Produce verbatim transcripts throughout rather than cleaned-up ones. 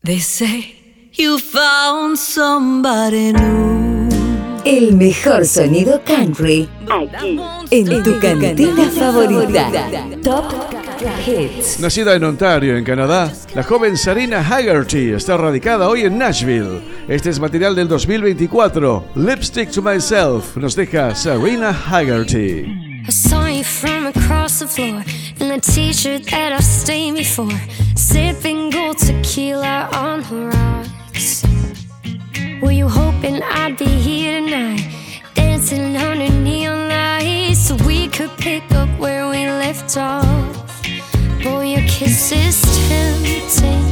They say you found somebody new. El mejor sonido country aquí en tu cantina favorita. Top Hits. Nacida en Ontario, en Canadá, la joven Sarina Haggerty está radicada hoy en Nashville. Este es material del dos mil veinticuatro. Lipstick to Myself nos deja Sarina Haggerty. I saw you from across the floor in a t-shirt that I've stained before, sipping gold tequila on the rocks. Were you hoping I'd be here tonight, dancing under neon lights, so we could pick up where we left off? Boy, your kiss is tempting,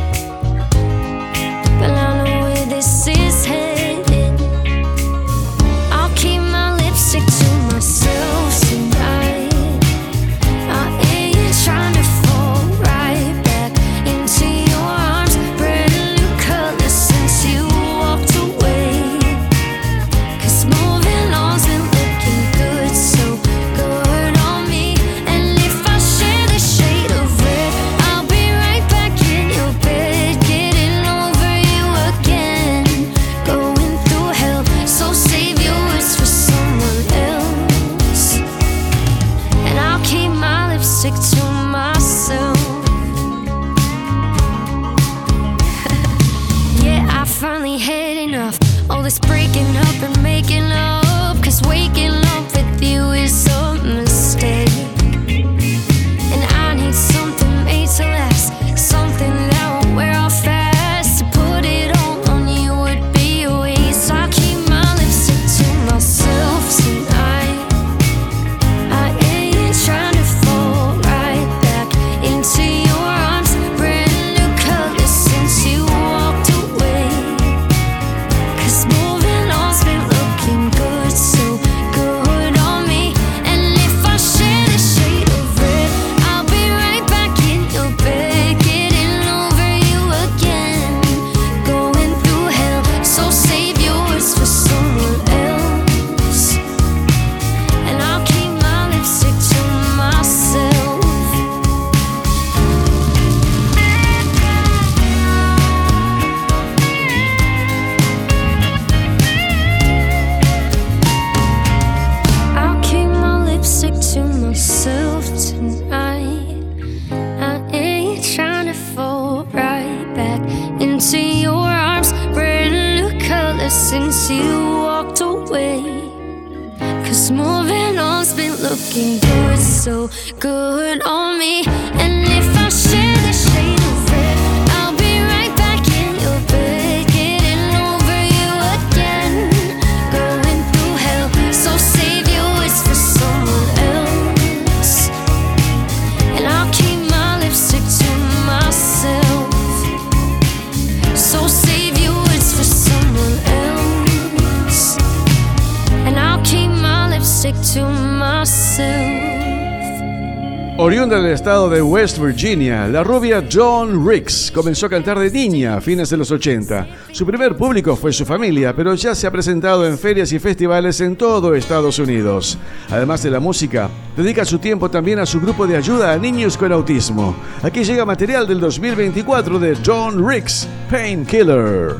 but I know where this is headed. I'll keep my lipstick to myself tonight. I ain't trying to fall right back into your arms, brand new colors since you walked away. 'Cause moving on's been looking good, so good on me. And if I share the shade of red, I'll be right back in your bed, getting over you again, going through hell. So save your words for someone else, and I'll keep my lipstick to myself. Yeah, I finally had enough, all this breaking up and making up, 'cause waking up with you is a mistake. And I need something made to last, something that won't wear off fast. To put it all on you would be a waste. I'll keep my lipstick to myself tonight. I ain't trying to fall right back into your arms, brand new colors since you walked away. 'Cause moving on's been looking good, so good on me. And if I share the shade of red, I'll be right back in your bed, getting over you again, going through hell. So save your words for someone else, and I'll keep my lipstick to myself. I'll keep my lipstick to myself tonight. I ain't trying to fall right back into your arms, brand new colors since you walked away. 'Cause moving on's been looking good, so good on me. And if I share the shade of red, I'll be right back in your bed, getting over you again, going through hell. So save your words for someone else, and I'll keep my lipstick to myself. So save your words for someone else, and I'll keep my lipstick to myself. Oriunda del estado de West Virginia, la rubia Dawn Ricks comenzó a cantar de niña a fines de los ochenta. Su primer público fue su familia, pero ya se ha presentado en ferias y festivales en todo Estados Unidos. Además de la música, dedica su tiempo también a su grupo de ayuda a niños con autismo. Aquí llega material del dos mil veinticuatro de Dawn Ricks, Painkiller.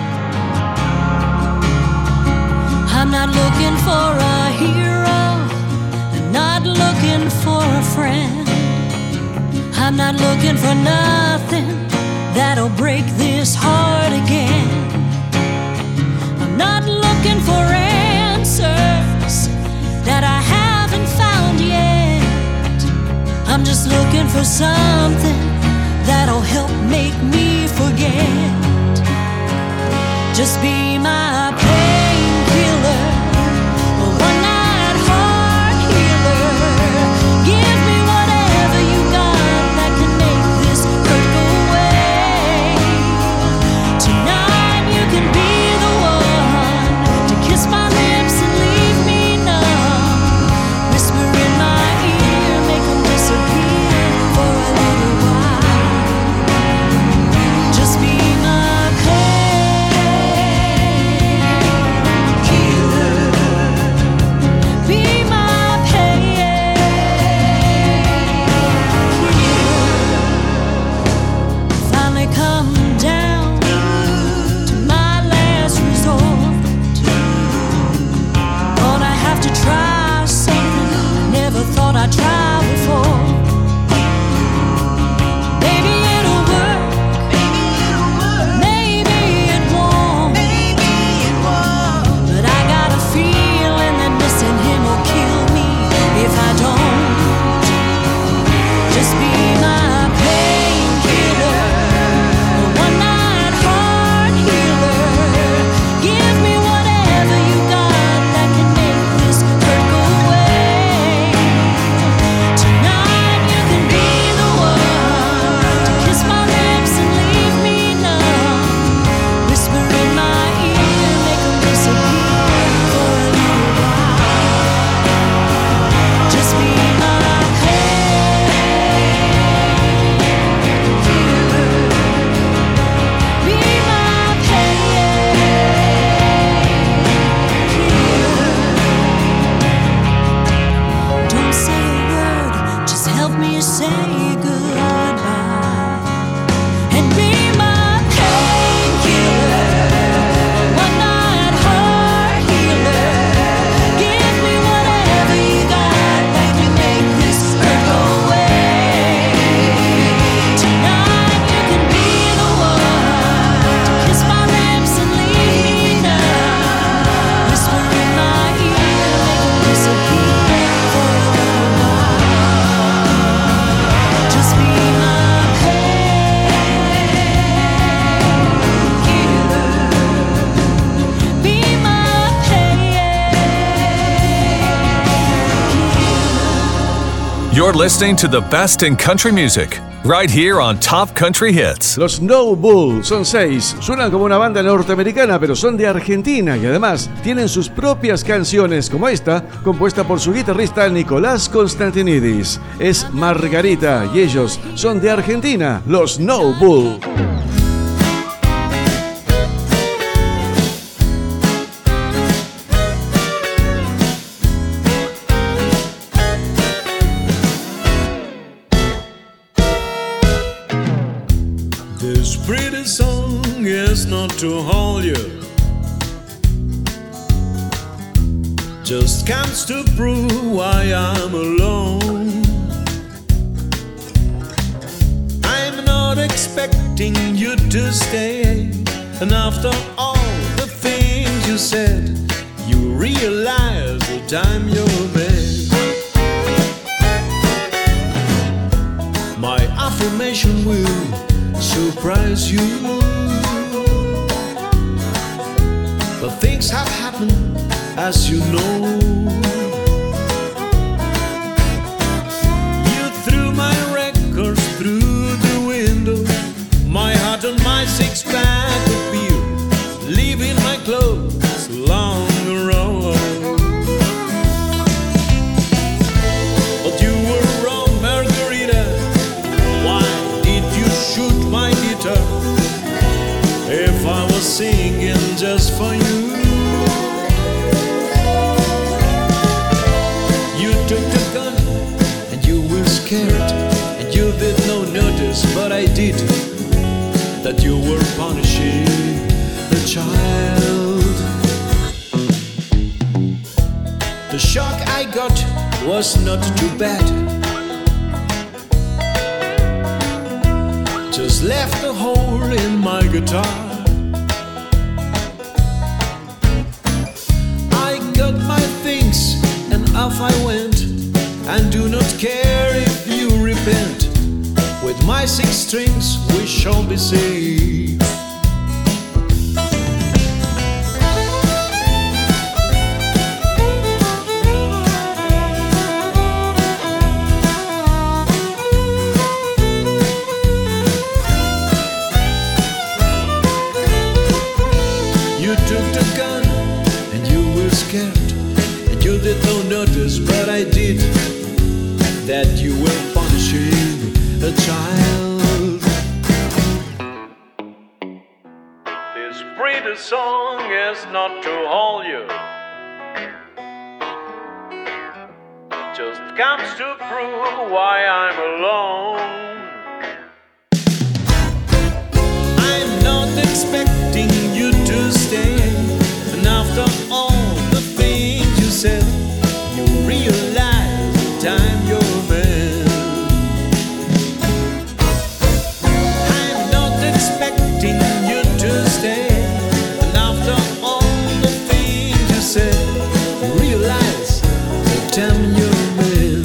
I'm not looking for a hero, not looking for a friend. I'm not looking for nothing that'll break this heart again. I'm not looking for answers that I haven't found yet. I'm just looking for something that'll help make me forget. Just be my painkiller, a one-night heart healer. Give me whatever you got that can make this hurt go away. Tonight you can be the one to kiss my lips and leave me numb. Whisper in my ear, make them disappear for a little while. Just be my pain. You're listening to the best in country music, right here on Top Country Hits. Los No Bull son seis, suenan como una banda norteamericana, pero son de Argentina y además tienen sus propias canciones, como esta, compuesta por su guitarrista Nicolás Constantinidis. Es Margarita y ellos son de Argentina, los No Bull. Not to hold you, just comes to prove why I'm alone. I'm not expecting you to stay, and after all the things you said, you realize the time you're made. My affirmation will surprise you. But things have happened, as you know. You threw my records through the window, my heart and my six-pack of beer, leaving my clothes long ago. But you were wrong, Margarita. Why did you shoot my guitar? If I was singing just for you, you took the gun and you were scared, and you did no notice, but I did, that you were punishing a child. The shock I got was not too bad, just left a hole in my guitar. I got my things and off I went, and do not care if you repent. With my six strings we shall be saved. Notice, but I did, that you were punishing a child. This pretty song is not to hold you, just comes to prove why I'm alone. I'm not expecting you to stay, and after all the things you said, you realize the time you're man. I'm not expecting you to stay, and after all the things you said, you realize the time you're man.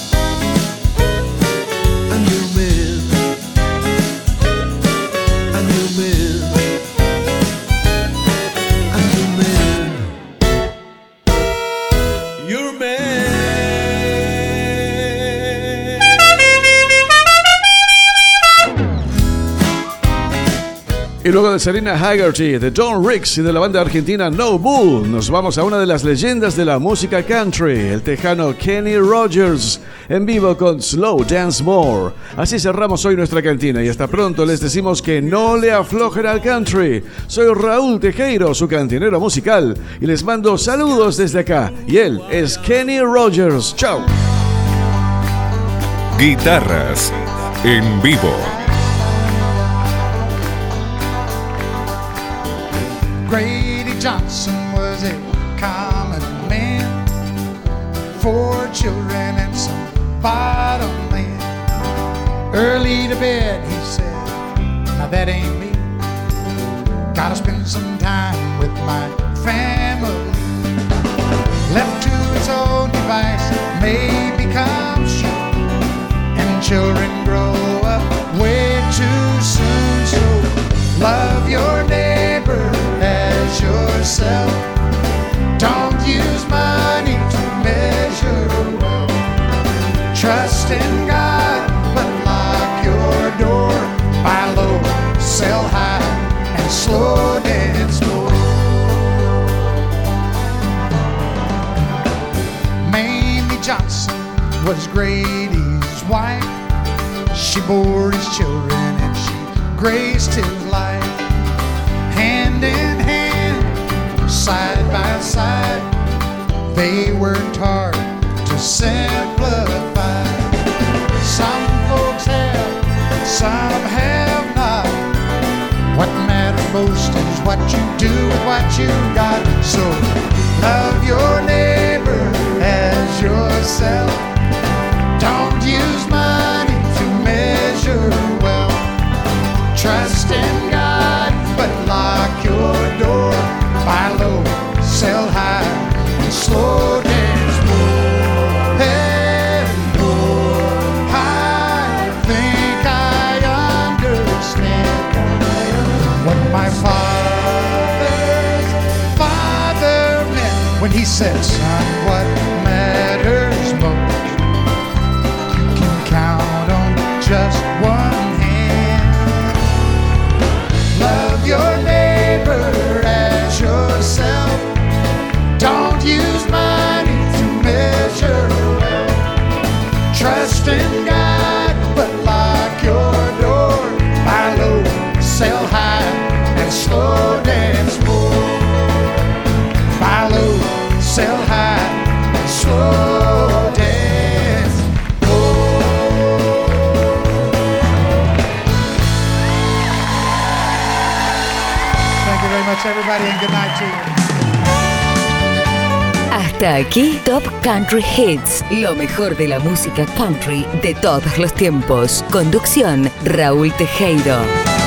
I'm your man. I'm your man. I'm your man. Your man. Y luego de Serena Haggerty, de John Ricks y de la banda argentina No Bull, nos vamos a una de las leyendas de la música country, el tejano Kenny Rogers, en vivo con Slow Dance More. Así cerramos hoy nuestra cantina y hasta pronto les decimos que no le aflojen al country. Soy Raúl Tejero, su cantinero musical, y les mando saludos desde acá. Y él es Kenny Rogers. Chao. Guitarras en vivo. Grady Johnson was a common man, four children and some bottom land. Early to bed, he said, now that ain't me. Gotta spend some time with my family. Left to its own device, may become sure, and children grow up way too soon. So love your neighbor as yourself. Don't use money to measure wealth. Trust and slow dance more. Mamie Johnson was Grady's wife. She bore his children and she graced his life. Hand in hand, side by side, they worked hard to simplify. Some folks have, some have not. What matters most is what you do with what you got. So love your neighbor as yourself. Don't use money to measure wealth. Trust in God, but lock your door. Buy low, sell high, and slow dance more. Hey, more. I think I understand what my father's father meant when he said, son, what matters most? You can count on just one hand. Love your neighbor as yourself. Don't use money to measure wealth. Trust in God, but lock your door. Buy low, sell high, and slow dance more. Buy low, sell high, and slow dance more. Thank you very much, everybody, and good night to you. Hasta aquí Top Country Hits, lo mejor de la música country de todos los tiempos. Conducción, Raúl Tejero.